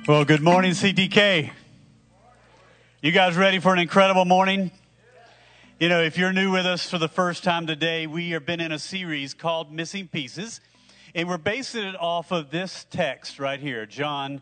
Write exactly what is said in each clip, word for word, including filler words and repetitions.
Well, good morning, C T K. You guys ready for an incredible morning? You know, if you're new with us for the first time today, we have been in a series called Missing Pieces, and we're basing it off of this text right here, John.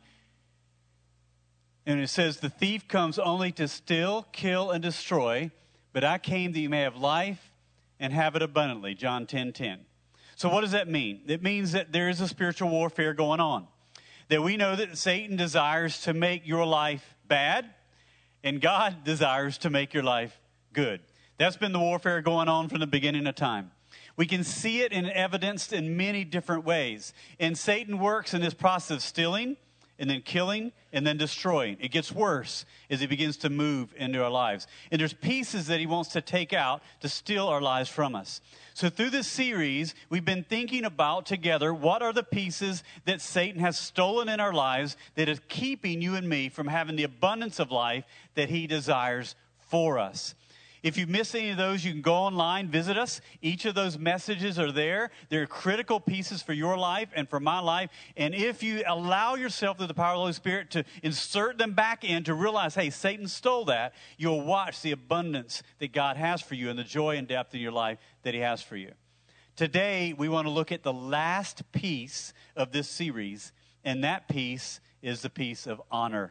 And it says, "The thief comes only to steal, kill, and destroy, but I came that you may have life and have it abundantly," John ten ten. So what does that mean? It means that there is a spiritual warfare going on. That we know that Satan desires to make your life bad, and God desires to make your life good. That's been the warfare going on from the beginning of time. We can see it and evidenced in many different ways. And Satan works in this process of stealing, and then killing, and then destroying. It gets worse as he begins to move into our lives. And there's pieces that he wants to take out to steal our lives from us. So through this series, we've been thinking about together, what are the pieces that Satan has stolen in our lives that is keeping you and me from having the abundance of life that he desires for us. If you miss any of those, you can go online, visit us. Each of those messages are there. They're critical pieces for your life and for my life. And if you allow yourself through the power of the Holy Spirit to insert them back in, to realize, hey, Satan stole that, you'll watch the abundance that God has for you and the joy and depth in your life that he has for you. Today, we want to look at the last piece of this series, and that piece is the piece of honor.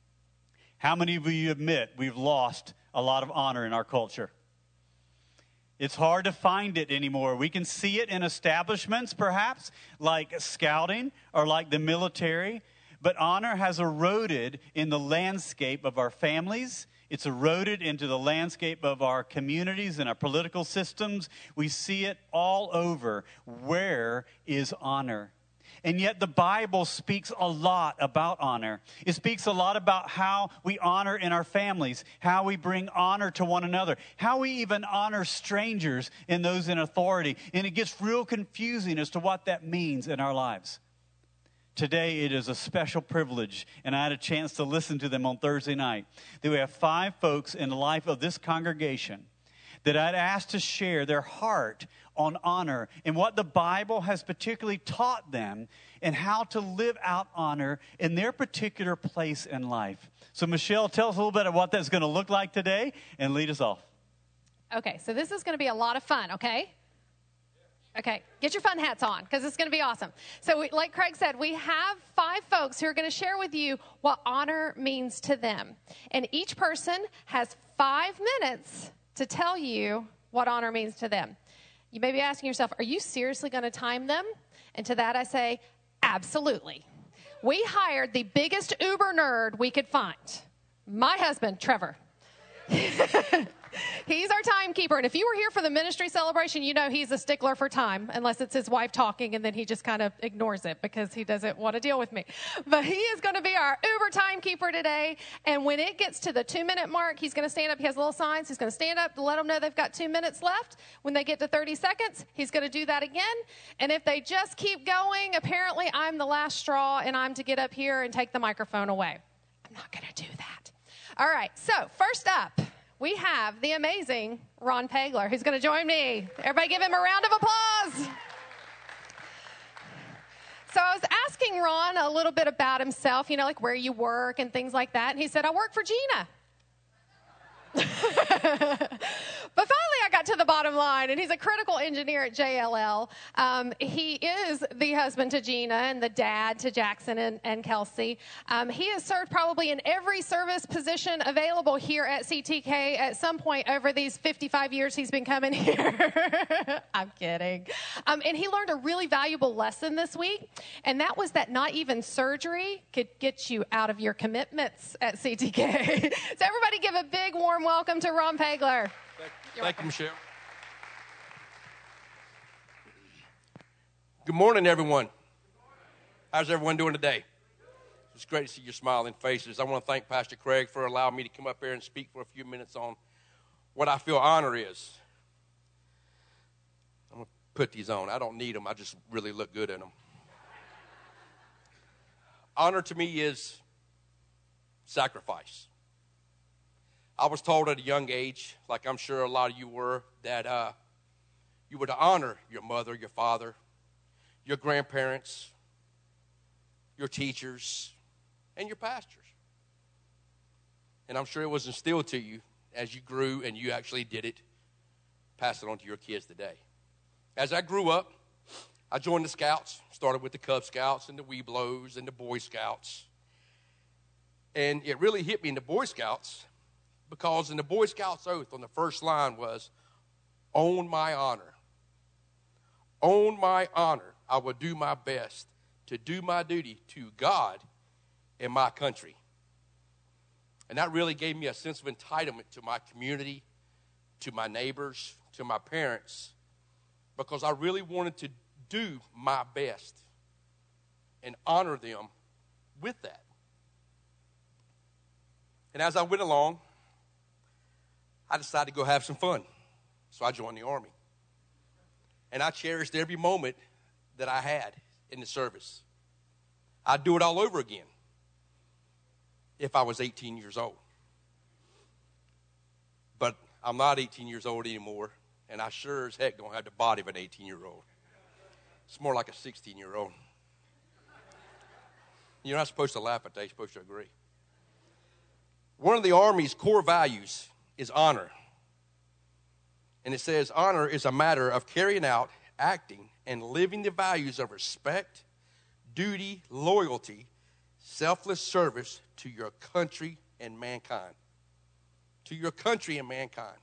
How many of you admit we've lost a lot of honor in our culture? It's hard to find it anymore. We can see it in establishments, perhaps, like scouting or like the military. But honor has eroded in the landscape of our families. It's eroded into the landscape of our communities and our political systems. We see it all over. Where is honor? And yet the Bible speaks a lot about honor. It speaks a lot about how we honor in our families, how we bring honor to one another, how we even honor strangers and those in authority. And it gets real confusing as to what that means in our lives. Today it is a special privilege, and I had a chance to listen to them on Thursday night, that we have five folks in the life of this congregation that I'd asked to share their heart on honor and what the Bible has particularly taught them and how to live out honor in their particular place in life. So Michelle, tell us a little bit of what that's going to look like today and lead us off. Okay, so this is going to be a lot of fun, okay? Okay, get your fun hats on because it's going to be awesome. So we, like Craig said, we have five folks who are going to share with you what honor means to them. And each person has five minutes to tell you what honor means to them. You may be asking yourself, are you seriously going to time them? And to that I say, absolutely. We hired the biggest Uber nerd we could find. My husband, Trevor. He's our timekeeper. And if you were here for the ministry celebration, you know he's a stickler for time, unless it's his wife talking, and then he just kind of ignores it because he doesn't want to deal with me. But he is going to be our Uber timekeeper today. And when it gets to the two-minute mark, he's going to stand up. He has little signs. He's going to stand up to let them know they've got two minutes left. When they get to thirty seconds, he's going to do that again. And if they just keep going, apparently I'm the last straw, and I'm to get up here and take the microphone away. I'm not going to do that. All right, so first up, we have the amazing Ron Pegler, who's going to join me. Everybody give him a round of applause. So I was asking Ron a little bit about himself, you know, like where you work and things like that. And he said, I work for Gina. But finally I got to the bottom line, and he's a critical engineer at J L L. Um, he is the husband to Gina and the dad to Jackson and, and Kelsey. Um, he has served probably in every service position available here at C T K at some point over these fifty-five years he's been coming here. I'm kidding. Um, and he learned a really valuable lesson this week, and that was that not even surgery could get you out of your commitments at C T K. So everybody give a big warm welcome to Ron Pegler. Thank, thank you, Michelle. Good morning, everyone. How's everyone doing today? It's great to see your smiling faces. I want to thank Pastor Craig for allowing me to come up here and speak for a few minutes on what I feel honor is. I'm going to put these on. I don't need them. I just really look good in them. Honor to me is sacrifice. I was told at a young age, like I'm sure a lot of you were, that uh, you were to honor your mother, your father, your grandparents, your teachers, and your pastors. And I'm sure it was instilled to you as you grew and you actually did it, pass it on to your kids today. As I grew up, I joined the Scouts, started with the Cub Scouts and the Webelos and the Boy Scouts. And it really hit me in the Boy Scouts because in the Boy Scouts oath on the first line was, "On my honor. On my honor, I will do my best to do my duty to God and my country." And that really gave me a sense of entitlement to my community, to my neighbors, to my parents, because I really wanted to do my best and honor them with that. And as I went along, I decided to go have some fun. So I joined the Army. And I cherished every moment that I had in the service. I'd do it all over again if I was eighteen years old. But I'm not eighteen years old anymore, and I sure as heck don't have the body of an eighteen-year-old. It's more like a sixteen-year-old. You're not supposed to laugh at that. You're supposed to agree. One of the Army's core values is honor. And it says, honor is a matter of carrying out, acting, and living the values of respect, duty, loyalty, selfless service to your country and mankind. To your country and mankind.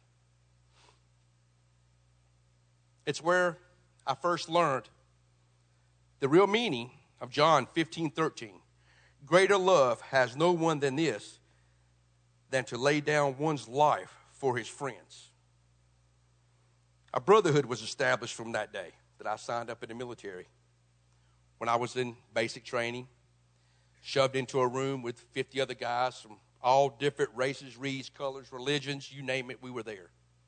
It's where I first learned the real meaning of John fifteen thirteen. Greater love has no one than this, than to lay down one's life for his friends. A brotherhood was established from that day that I signed up in the military. When I was in basic training, shoved into a room with fifty other guys from all different races, reeds, colors, religions, you name it, we were there.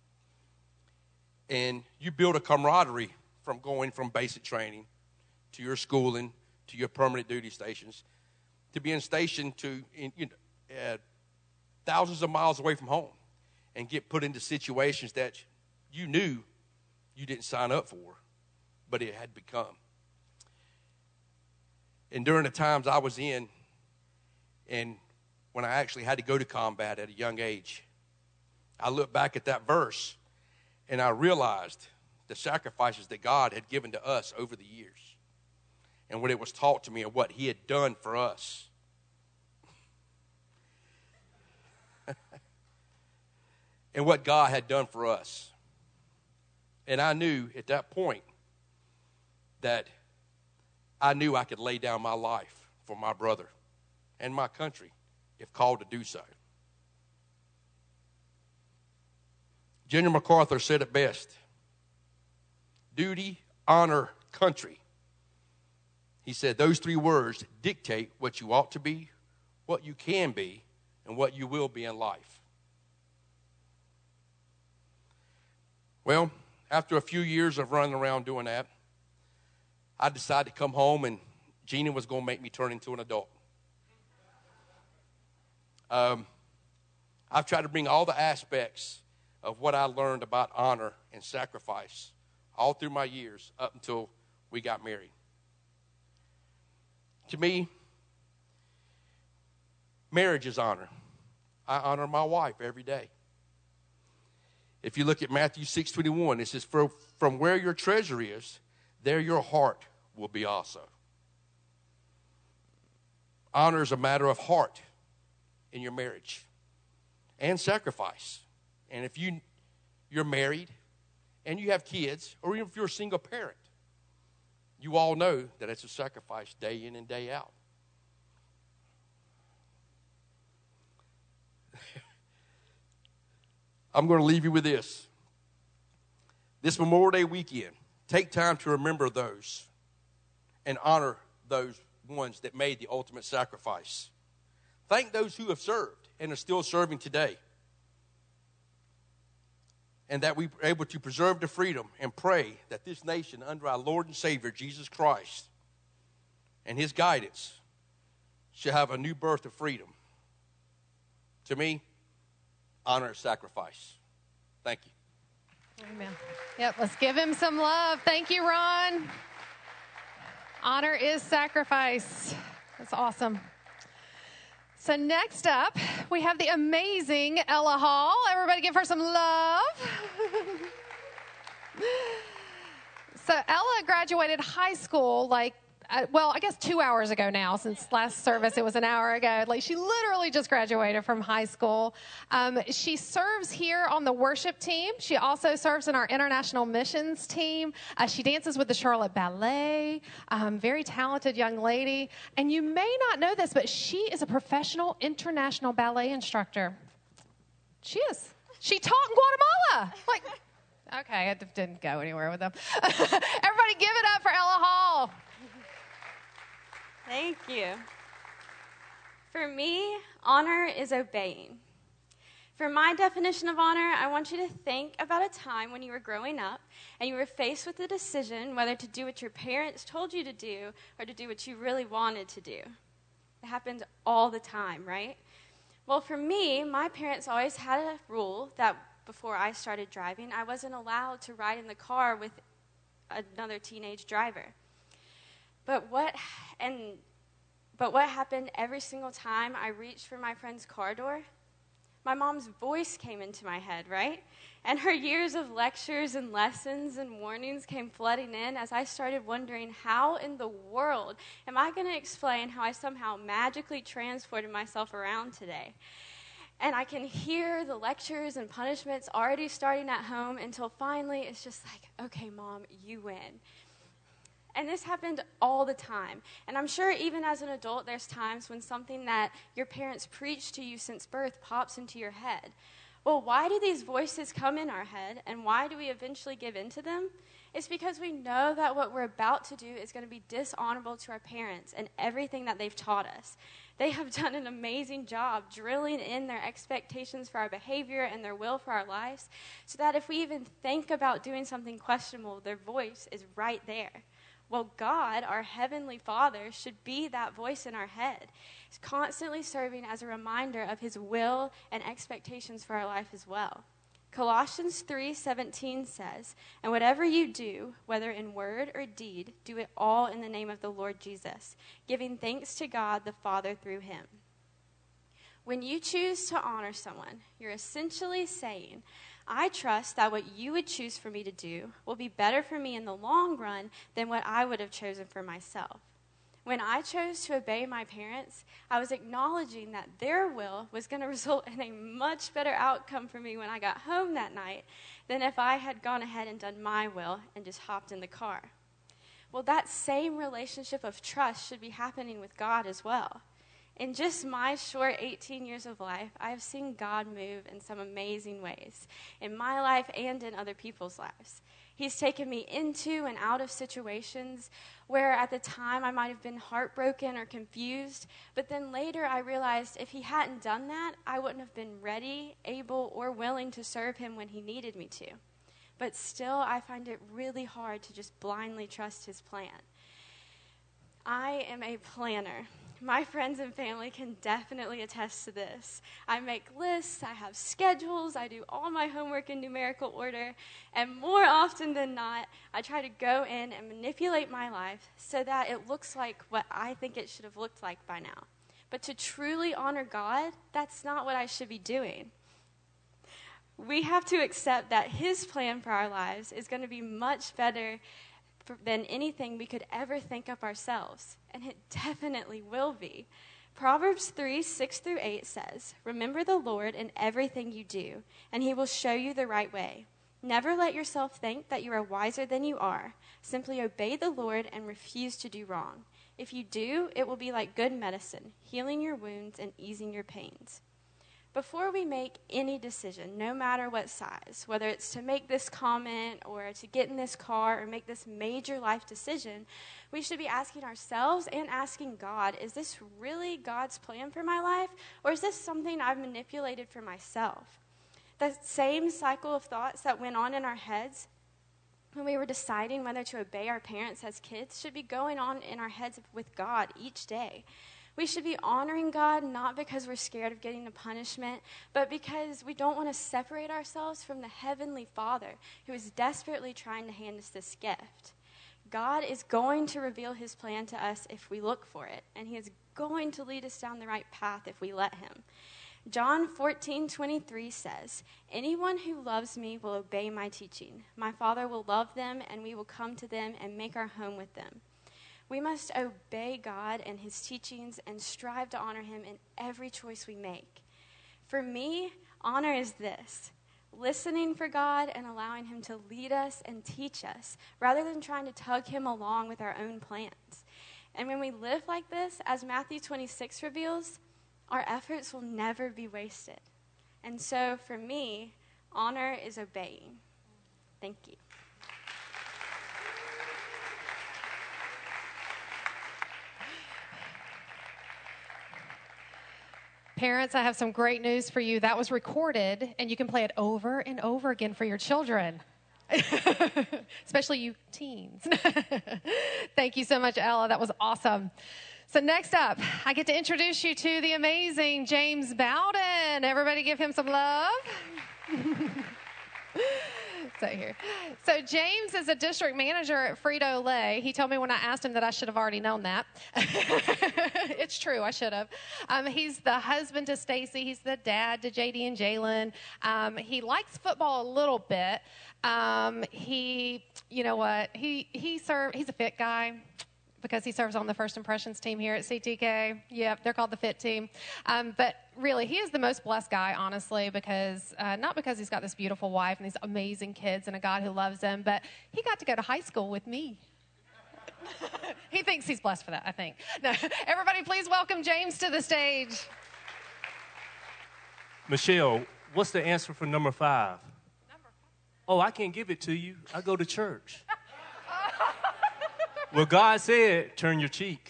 And you build a camaraderie from going from basic training to your schooling, to your permanent duty stations, to being stationed to in, you know, uh, thousands of miles away from home and get put into situations that you knew you didn't sign up for, but it had become. And during the times I was in, and when I actually had to go to combat at a young age, I look back at that verse and I realized the sacrifices that God had given to us over the years and what it was taught to me and what he had done for us. And what God had done for us. And I knew at that point that I knew I could lay down my life for my brother and my country if called to do so. General MacArthur said it best. Duty, honor, country. He said those three words dictate what you ought to be, what you can be, and what you will be in life. Well, after a few years of running around doing that, I decided to come home, and Gina was going to make me turn into an adult. Um, I've tried to bring all the aspects of what I learned about honor and sacrifice all through my years up until we got married. To me, marriage is honor. I honor my wife every day. If you look at Matthew six twenty-one, it says, "For from where your treasure is, there your heart will be also." Honor is a matter of heart in your marriage and sacrifice. And if you, you're married and you have kids, or even if you're a single parent, you all know that it's a sacrifice day in and day out. I'm going to leave you with this. This Memorial Day weekend, take time to remember those and honor those ones that made the ultimate sacrifice. Thank those who have served and are still serving today. And that we are able to preserve the freedom and pray that this nation, under our Lord and Savior, Jesus Christ, and his guidance, shall have a new birth of freedom. To me, honor is sacrifice. Thank you. Amen. Yep, let's give him some love. Thank you, Ron. Honor is sacrifice. That's awesome. So next up, we have the amazing Ella Hall. Everybody give her some love. So Ella graduated high school like, uh, well, I guess two hours ago now, since last service it was an hour ago. Like, she literally just graduated from high school. Um, she serves here on the worship team. She also serves in our international missions team. Uh, she dances with the Charlotte Ballet. Um, very talented young lady. And you may not know this, but she is a professional international ballet instructor. She is. She taught in Guatemala. Like, okay, I didn't go anywhere with them. Everybody give it up for Ella Hall. Thank you. For me, honor is obeying. For my definition of honor, I want you to think about a time when you were growing up and you were faced with the decision whether to do what your parents told you to do or to do what you really wanted to do. It happens all the time, right? Well, for me, my parents always had a rule that before I started driving, I wasn't allowed to ride in the car with another teenage driver. But what and but what happened every single time I reached for my friend's car door? My mom's voice came into my head, right? And her years of lectures and lessons and warnings came flooding in as I started wondering, how in the world am I going to explain how I somehow magically transported myself around today? And I can hear the lectures and punishments already starting at home until finally it's just like, okay, Mom, you win. And this happened all the time. And I'm sure even as an adult, there's times when something that your parents preached to you since birth pops into your head. Well, why do these voices come in our head, and why do we eventually give in to them? It's because we know that what we're about to do is going to be dishonorable to our parents and everything that they've taught us. They have done an amazing job drilling in their expectations for our behavior and their will for our lives, so that if we even think about doing something questionable, their voice is right there. Well, God, our Heavenly Father, should be that voice in our head. He's constantly serving as a reminder of His will and expectations for our life as well. Colossians three seventeen says, "And whatever you do, whether in word or deed, do it all in the name of the Lord Jesus, giving thanks to God the Father through Him." When you choose to honor someone, you're essentially saying, I trust that what you would choose for me to do will be better for me in the long run than what I would have chosen for myself. When I chose to obey my parents, I was acknowledging that their will was going to result in a much better outcome for me when I got home that night than if I had gone ahead and done my will and just hopped in the car. Well, that same relationship of trust should be happening with God as well. In just my short eighteen years of life, I have seen God move in some amazing ways, in my life and in other people's lives. He's taken me into and out of situations where at the time I might have been heartbroken or confused, but then later I realized if He hadn't done that, I wouldn't have been ready, able, or willing to serve Him when He needed me to. But still, I find it really hard to just blindly trust His plan. I am a planner. My friends and family can definitely attest to this. I make lists, I have schedules, I do all my homework in numerical order, and more often than not, I try to go in and manipulate my life so that it looks like what I think it should have looked like by now. But to truly honor God, that's not what I should be doing. We have to accept that His plan for our lives is going to be much better than anything we could ever think up ourselves, and it definitely will be. Proverbs three, six through eight says, "Remember the Lord in everything you do, and He will show you the right way. Never let yourself think that you are wiser than you are. Simply obey the Lord and refuse to do wrong. If you do, it will be like good medicine, healing your wounds and easing your pains." Before we make any decision, no matter what size, whether it's to make this comment or to get in this car or make this major life decision, we should be asking ourselves and asking God, is this really God's plan for my life, or is this something I've manipulated for myself? The same cycle of thoughts that went on in our heads when we were deciding whether to obey our parents as kids should be going on in our heads with God each day. We should be honoring God not because we're scared of getting a punishment, but because we don't want to separate ourselves from the Heavenly Father who is desperately trying to hand us this gift. God is going to reveal His plan to us if we look for it, and He is going to lead us down the right path if we let him. John fourteen twenty-three says, "Anyone who loves me will obey my teaching. My Father will love them, and we will come to them and make our home with them." We must obey God and his teachings and strive to honor him in every choice we make. For me, honor is this: listening for God and allowing him to lead us and teach us, rather than trying to tug him along with our own plans. And when we live like this, as Matthew twenty-six reveals, our efforts will never be wasted. And so, for me, honor is obeying. Thank you. Parents, I have some great news for you. That was recorded, and you can play it over and over again for your children, especially you teens. Thank you so much, Ella. That was awesome. So next up, I get to introduce you to the amazing James Bowden. Everybody give him some love. So here. So James is a district manager at Frito-Lay. He told me when I asked him that I should have already known that. It's true, I should have. Um, he's the husband to Stacy. He's the dad to J D and Jalen. Um, he likes football a little bit. Um, he, you know what, he, he served, he's a fit guy, because he serves on the First Impressions team here at C T K. Yep, they're called the Fit Team. Um, but really, he is the most blessed guy, honestly, because uh, not because he's got this beautiful wife and these amazing kids and a God who loves him, but he got to go to high school with me. He thinks he's blessed for that, I think. No, everybody, please welcome James to the stage. Michelle, what's the answer for number five? Number five. Oh, I can't give it to you. I go to church. Well, God said, turn your cheek.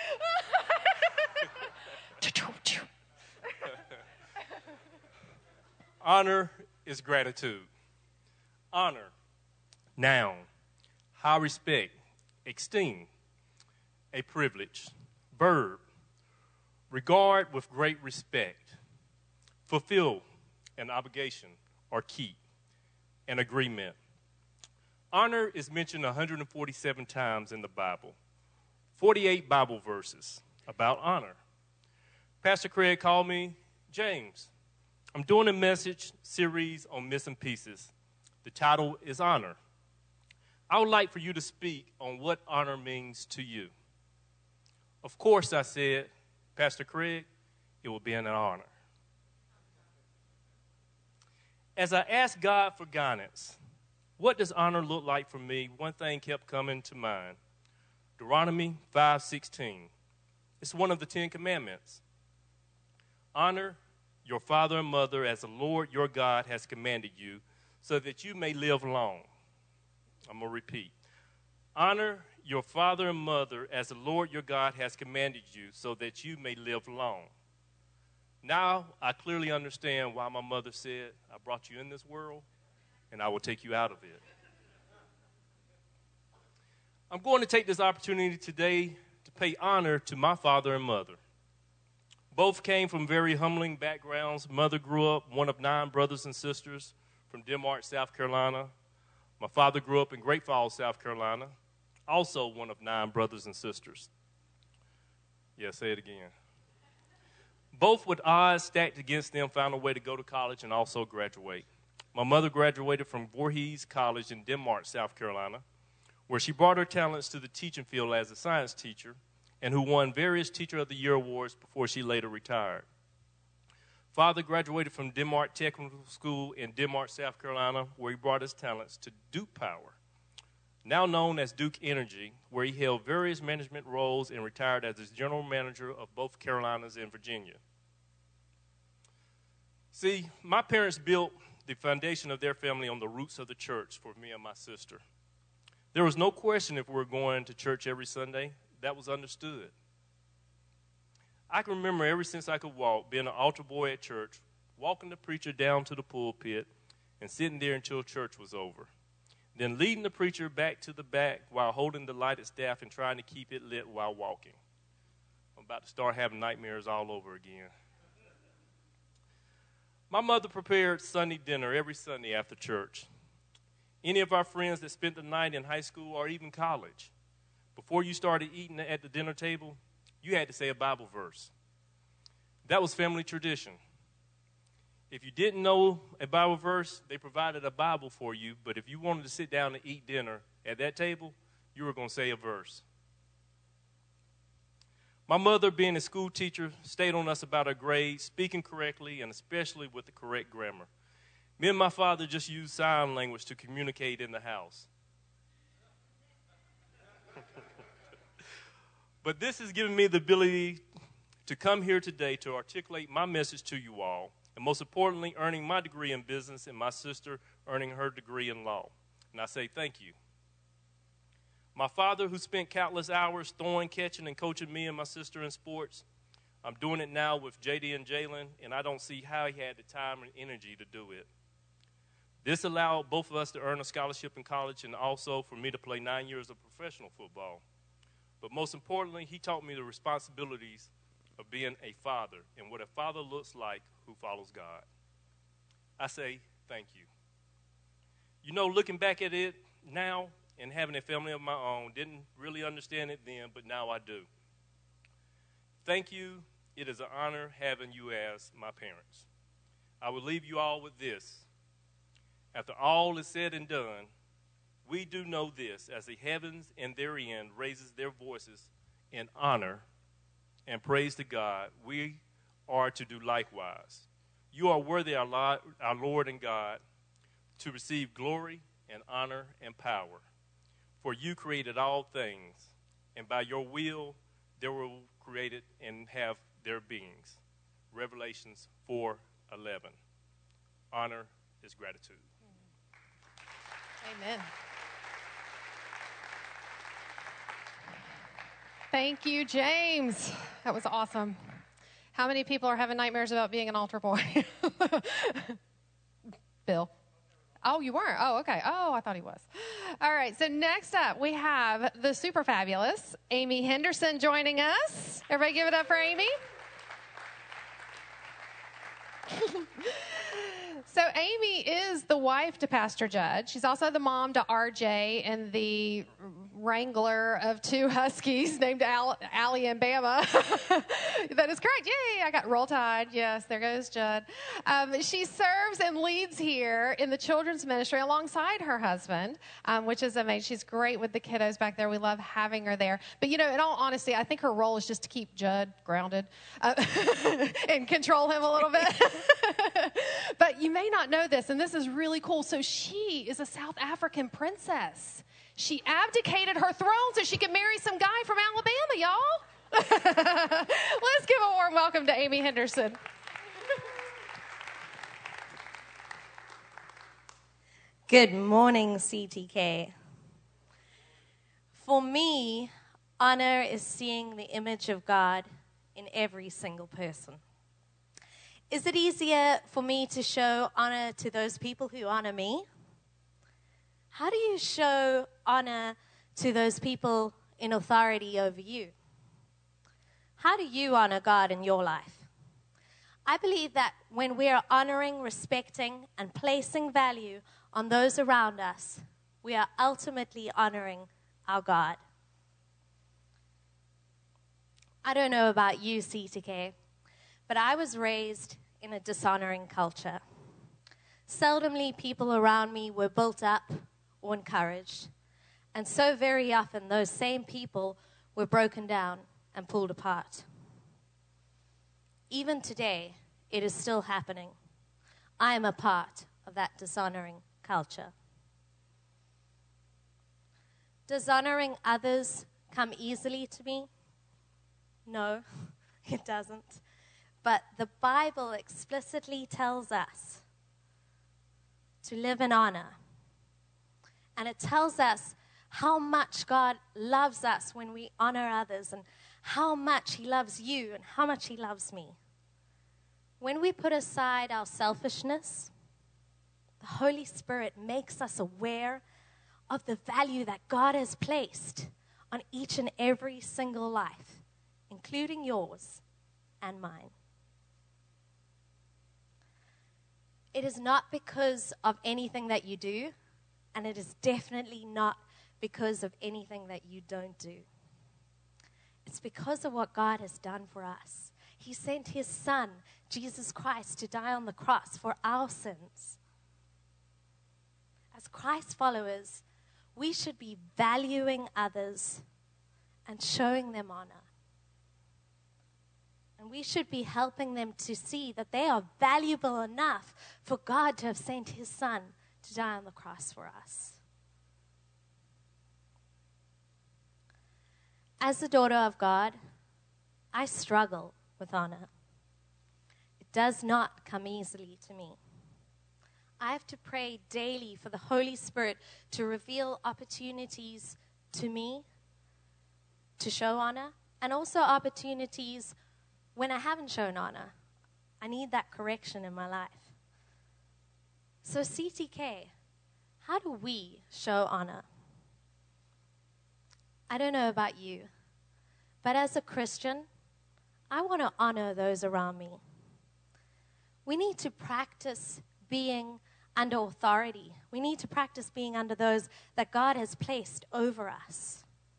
Honor is gratitude. Honor, noun, high respect, esteem, a privilege. Verb, regard with great respect. Fulfill an obligation or keep an agreement. Honor is mentioned one hundred forty-seven times in the Bible, forty-eight Bible verses about honor. Pastor Craig called me, James, I'm doing a message series on missing pieces. The title is Honor. I would like for you to speak on what honor means to you. Of course, I said, Pastor Craig, it will be an honor. As I asked God for guidance, what does honor look like for me? One thing kept coming to mind. Deuteronomy five sixteen. It's one of the Ten Commandments. Honor your father and mother as the Lord your God has commanded you, so that you may live long. I'm going to repeat. Honor your father and mother as the Lord your God has commanded you, so that you may live long. Now I clearly understand why my mother said, I brought you in this world, and I will take you out of it. I'm going to take this opportunity today to pay honor to my father and mother. Both came from very humbling backgrounds. Mother grew up one of nine brothers and sisters from Denmark, South Carolina. My father grew up in Great Falls, South Carolina, also one of nine brothers and sisters. Yeah, say it again. Both with odds stacked against them found a way to go to college and also graduate. My mother graduated from Voorhees College in Denmark, South Carolina, where she brought her talents to the teaching field as a science teacher and who won various Teacher of the Year awards before she later retired. Father graduated from Denmark Technical School in Denmark, South Carolina, where he brought his talents to Duke Power, now known as Duke Energy, where he held various management roles and retired as the general manager of both Carolinas and Virginia. See, my parents built the foundation of their family on the roots of the church for me and my sister. There was no question if we were going to church every Sunday. That was understood. I can remember ever since I could walk, being an altar boy at church, walking the preacher down to the pulpit and sitting there until church was over. Then leading the preacher back to the back while holding the lighted staff and trying to keep it lit while walking. I'm about to start having nightmares all over again. My mother prepared Sunday dinner every Sunday after church. Any of our friends that spent the night in high school or even college, before you started eating at the dinner table, you had to say a Bible verse. That was family tradition. If you didn't know a Bible verse, they provided a Bible for you, but if you wanted to sit down and eat dinner at that table, you were going to say a verse. My mother, being a school teacher, stayed on us about her grades, speaking correctly, and especially with the correct grammar. Me and my father just used sign language to communicate in the house. But this has given me the ability to come here today to articulate my message to you all, and most importantly, earning my degree in business and my sister earning her degree in law. And I say thank you. My father, who spent countless hours throwing, catching, and coaching me and my sister in sports, I'm doing it now with J D and Jalen, and I don't see how he had the time and energy to do it. This allowed both of us to earn a scholarship in college and also for me to play nine years of professional football. But most importantly, he taught me the responsibilities of being a father and what a father looks like who follows God. I say thank you. You know, looking back at it now and having a family of my own, didn't really understand it then, but now I do. Thank you. It is an honor having you as my parents. I will leave you all with this. After all is said and done, we do know this, as the heavens and their end raises their voices in honor and praise to God, we are to do likewise. You are worthy, our Lord, our Lord and God, to receive glory and honor and power. For you created all things, and by your will they were created and have their beings. Revelations four eleven. Honor is gratitude. Amen. Thank you, James. That was awesome. How many people are having nightmares about being an altar boy? Bill. Oh, you weren't? Oh, okay. Oh, I thought he was. All right, so next up, we have the super fabulous Amy Henderson joining us. Everybody give it up for Amy. So Amy is the wife to Pastor Judd. She's also the mom to R J and the wrangler of two huskies named Al- Allie and Bama. That is correct. Yay, I got Roll Tide. Yes, there goes Judd. Um, she serves and leads here in the children's ministry alongside her husband, um, which is amazing. She's great with the kiddos back there. We love having her there. But, you know, in all honesty, I think her role is just to keep Judd grounded uh, and control him a little bit. But you may not know this, and this is really cool. So she is a South African princess. She abdicated her throne so she could marry some guy from Alabama, y'all. Let's give a warm welcome to Amy Henderson. Good morning, C T K. For me, honor is seeing the image of God in every single person. Is it easier for me to show honor to those people who honor me? How do you show honor to those people in authority over you? How do you honor God in your life? I believe that when we are honoring, respecting, and placing value on those around us, we are ultimately honoring our God. I don't know about you, C T K, but I was raised in a dishonoring culture. Seldomly people around me were built up or encouraged, and so very often those same people were broken down and pulled apart. Even today, it is still happening. I am a part of that dishonoring culture. Does honoring others come easily to me? No, it doesn't. But the Bible explicitly tells us to live in honor. And it tells us how much God loves us when we honor others and how much he loves you and how much he loves me. When we put aside our selfishness, the Holy Spirit makes us aware of the value that God has placed on each and every single life, including yours and mine. It is not because of anything that you do, and it is definitely not because of anything that you don't do. It's because of what God has done for us. He sent his son, Jesus Christ, to die on the cross for our sins. As Christ followers, we should be valuing others and showing them honor. And we should be helping them to see that they are valuable enough for God to have sent his son to die on the cross for us. As a daughter of God, I struggle with honor. It does not come easily to me. I have to pray daily for the Holy Spirit to reveal opportunities to me to show honor, and also opportunities when I haven't shown honor. I need that correction in my life. So C T K, how do we show honor? I don't know about you, but as a Christian, I want to honor those around me. We need to practice being under authority. We need to practice being under those that God has placed over us.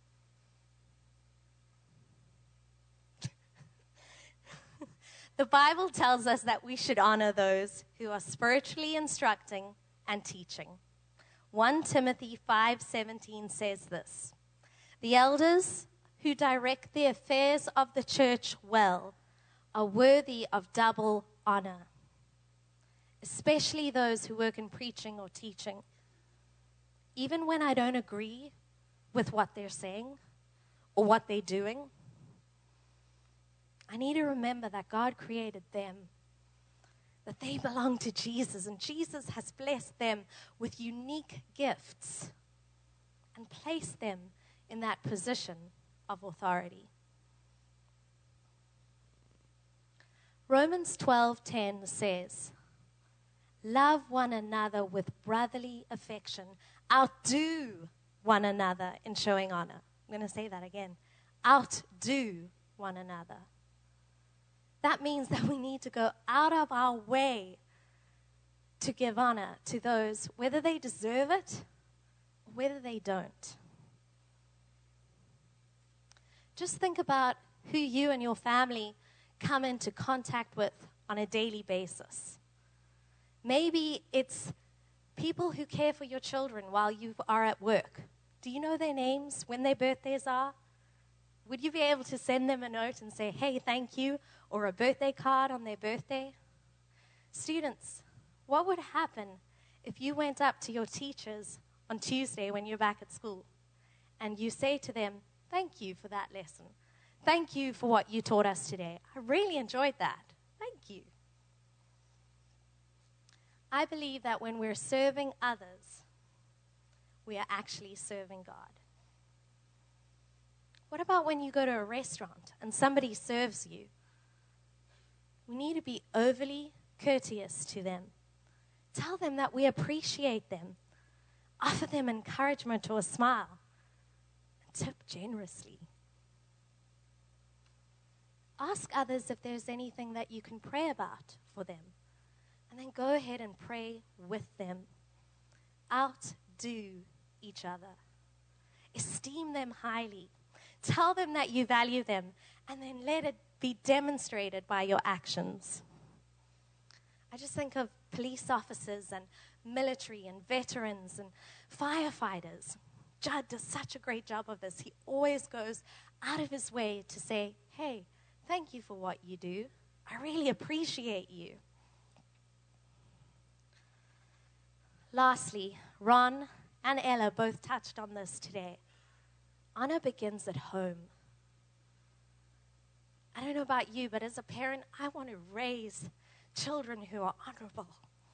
The Bible tells us that we should honor those who are spiritually instructing and teaching. First Timothy five seventeen says this: "The elders who direct the affairs of the church well are worthy of double honor, especially those who work in preaching or teaching." Even when I don't agree with what they're saying or what they're doing, I need to remember that God created them, that they belong to Jesus, and Jesus has blessed them with unique gifts and placed them in that position of authority. Romans twelve ten says, "Love one another with brotherly affection. Outdo one another in showing honor." I'm going to say that again. Outdo one another. That means that we need to go out of our way to give honor to those, whether they deserve it or whether they don't. Just think about who you and your family come into contact with on a daily basis. Maybe it's people who care for your children while you are at work. Do you know their names, when their birthdays are? Would you be able to send them a note and say, "Hey, thank you," or a birthday card on their birthday? Students, what would happen if you went up to your teachers on Tuesday when you're back at school and you say to them, "Thank you for that lesson. Thank you for what you taught us today. I really enjoyed that. Thank you." I believe that when we're serving others, we are actually serving God. What about when you go to a restaurant and somebody serves you? We need to be overly courteous to them. Tell them that we appreciate them. Offer them encouragement or a smile. And tip generously. Ask others if there's anything that you can pray about for them. And then go ahead and pray with them. Outdo each other. Esteem them highly. Tell them that you value them, and then let it be demonstrated by your actions. I just think of police officers and military and veterans and firefighters. Judd does such a great job of this. He always goes out of his way to say, "Hey, thank you for what you do. I really appreciate you." Lastly, Ron and Ella both touched on this today. Honor begins at home. I don't know about you, but as a parent, I want to raise children who are honorable.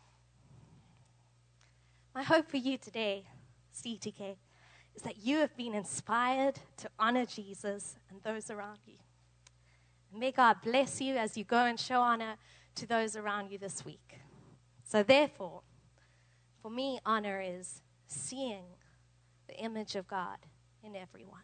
My hope for you today, C T K, is that you have been inspired to honor Jesus and those around you. And may God bless you as you go and show honor to those around you this week. So therefore, for me, honor is seeing the image of God in everyone.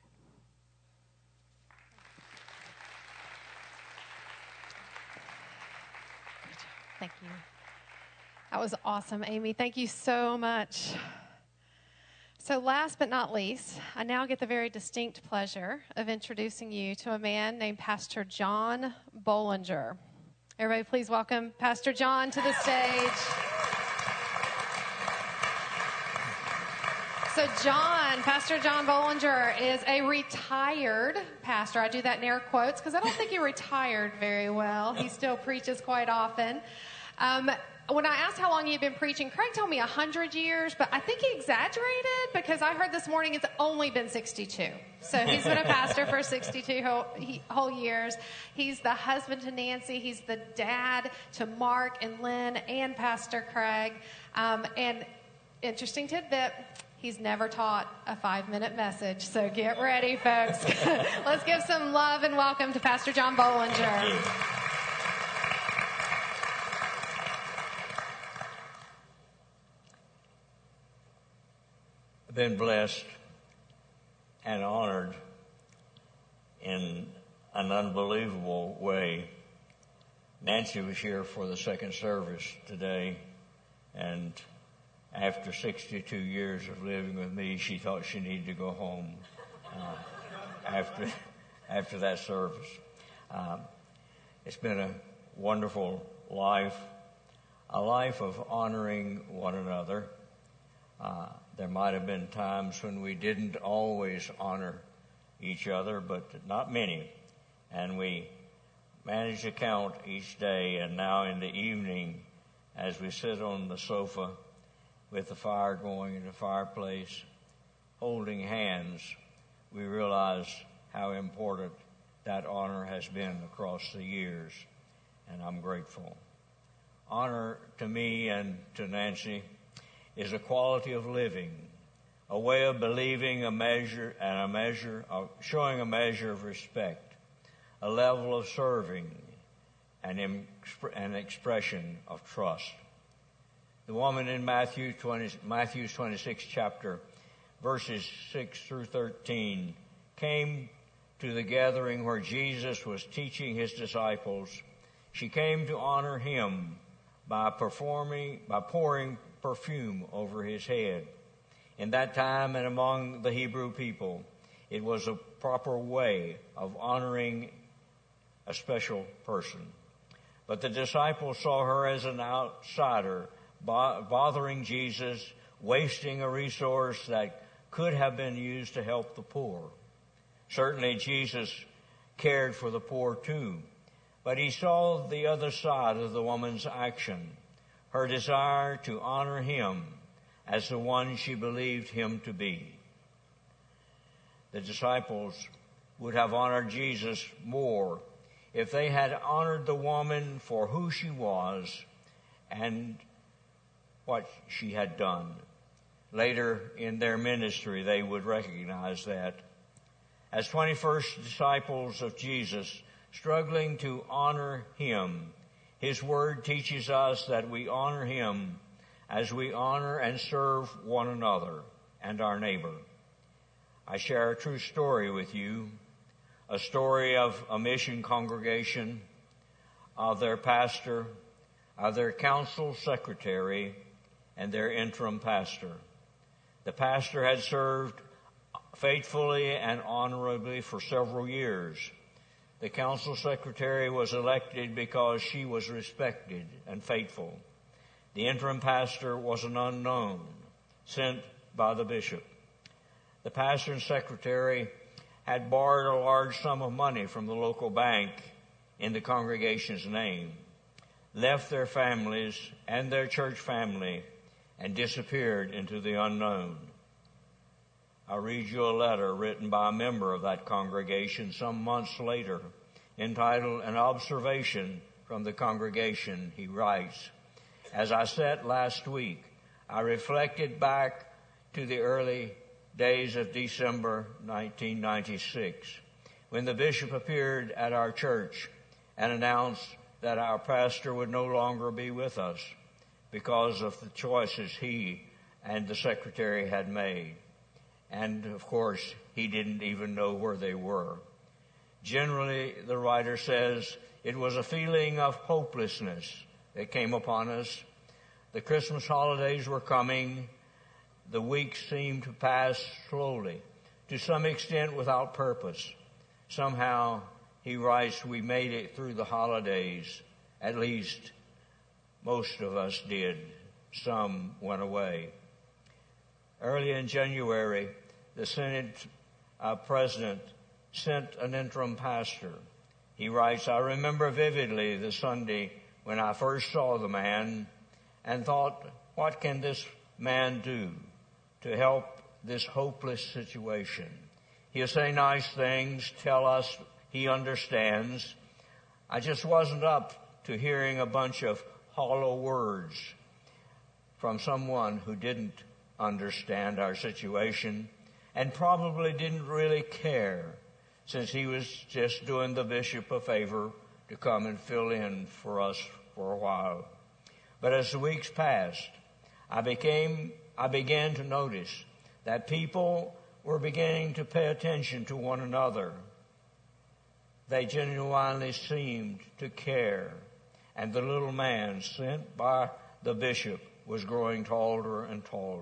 Thank you. That was awesome, Amy. Thank you so much. So last but not least, I now get the very distinct pleasure of introducing you to a man named Pastor John Bollinger. Everybody please welcome Pastor John to the stage. So John, Pastor John Bollinger is a retired pastor. I do that in air quotes because I don't think he retired very well. He still preaches quite often. Um, when I asked how long he had been preaching, Craig told me one hundred years, but I think he exaggerated because I heard this morning it's only been sixty-two. So he's been a pastor for sixty-two whole, he, whole years. He's the husband to Nancy. He's the dad to Mark and Lynn and Pastor Craig. Um, and interesting tidbit, he's never taught a five-minute message. So get ready, folks. Let's give some love and welcome to Pastor John Bollinger. Been blessed and honored in an unbelievable way. Nancy was here for the second service today, and after sixty-two years of living with me, she thought she needed to go home uh, after after that service. Um, it's been a wonderful life, a life of honoring one another. Uh, There might have been times when we didn't always honor each other, but not many. And we managed to count each day. And now in the evening, as we sit on the sofa with the fire going in the fireplace, holding hands, we realize how important that honor has been across the years. And I'm grateful. Honor to me and to Nancy is a quality of living, a way of believing a measure and a measure of showing a measure of respect, a level of serving, and an expression of trust. The woman in Matthew twenty, Matthew's twenty-sixth chapter, verses six through thirteen, came to the gathering where Jesus was teaching his disciples. She came to honor him by performing, by pouring perfume over his head. In that time and among the Hebrew people, it was a proper way of honoring a special person. But the disciples saw her as an outsider, bothering Jesus, wasting a resource that could have been used to help the poor. Certainly Jesus cared for the poor too, but he saw the other side of the woman's action, her desire to honor him as the one she believed him to be. The disciples would have honored Jesus more if they had honored the woman for who she was and what she had done. Later in their ministry, they would recognize that. As twenty-first disciples of Jesus, struggling to honor him, his word teaches us that we honor him as we honor and serve one another and our neighbor. I share a true story with you, a story of a mission congregation, of their pastor, of their council secretary, and their interim pastor. The pastor had served faithfully and honorably for several years. The council secretary was elected because she was respected and faithful. The interim pastor was an unknown, sent by the bishop. The pastor and secretary had borrowed a large sum of money from the local bank in the congregation's name, left their families and their church family, and disappeared into the unknown. I'll read you a letter written by a member of that congregation some months later, entitled An Observation from the Congregation. He writes, "As I said last week, I reflected back to the early days of December nineteen ninety-six, when the bishop appeared at our church and announced that our pastor would no longer be with us because of the choices he and the secretary had made. And, of course, he didn't even know where they were. Generally, the writer says, it was a feeling of hopelessness that came upon us. The Christmas holidays were coming. the weeks seemed to pass slowly, to some extent without purpose. Somehow, he writes, we made it through the holidays. At least, most of us did. Some went away. Early in January, the Senate uh, president sent an interim pastor. He writes, I remember vividly the Sunday when I first saw the man and thought, what can this man do to help this hopeless situation? He'll say nice things, tell us he understands. I just wasn't up to hearing a bunch of hollow words from someone who didn't understand our situation and probably didn't really care, since he was just doing the bishop a favor to come and fill in for us for a while. But as the weeks passed, I became, I began to notice that people were beginning to pay attention to one another. They genuinely seemed to care, and the little man sent by the bishop was growing taller and taller.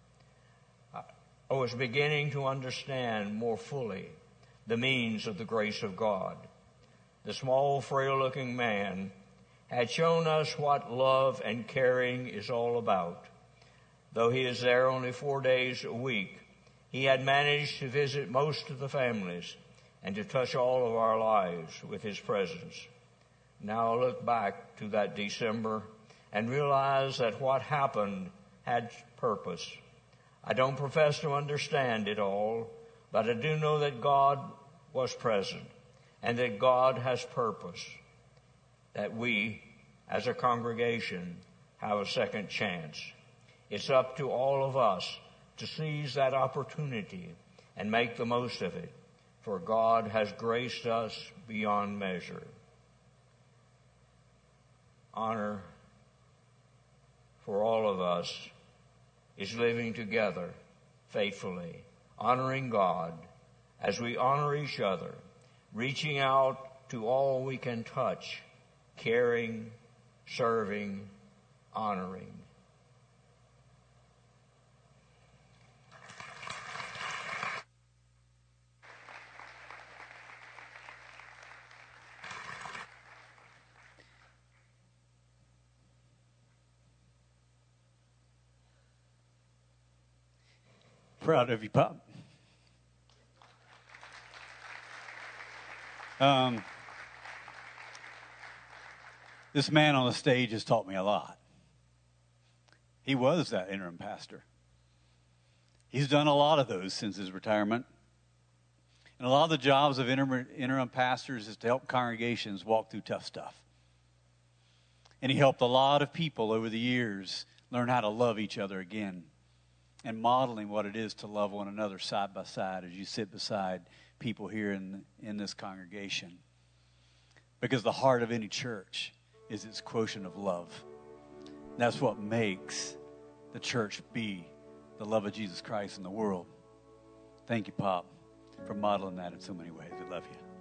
I was beginning to understand more fully the means of the grace of God. The small, frail-looking man had shown us what love and caring is all about. Though he is there only four days a week, he had managed to visit most of the families and to touch all of our lives with his presence. Now I look back to that December and realize that what happened had purpose. I don't profess to understand it all, but I do know that God was present and that God has purpose, that we, as a congregation, have a second chance. It's up to all of us to seize that opportunity and make the most of it, for God has graced us beyond measure. Honor for all of us is living together faithfully, honoring God as we honor each other, reaching out to all we can touch, caring, serving, honoring. Proud of you, Pop. Um, this man on the stage has taught me a lot. He was that interim pastor. He's done a lot of those since his retirement. And a lot of the jobs of interim, interim pastors is to help congregations walk through tough stuff. And he helped a lot of people over the years learn how to love each other again, and modeling what it is to love one another side by side as you sit beside people here in, in this congregation. Because the heart of any church is its quotient of love. That's what makes the church be the love of Jesus Christ in the world. Thank you, Pop, for modeling that in so many ways. We love you.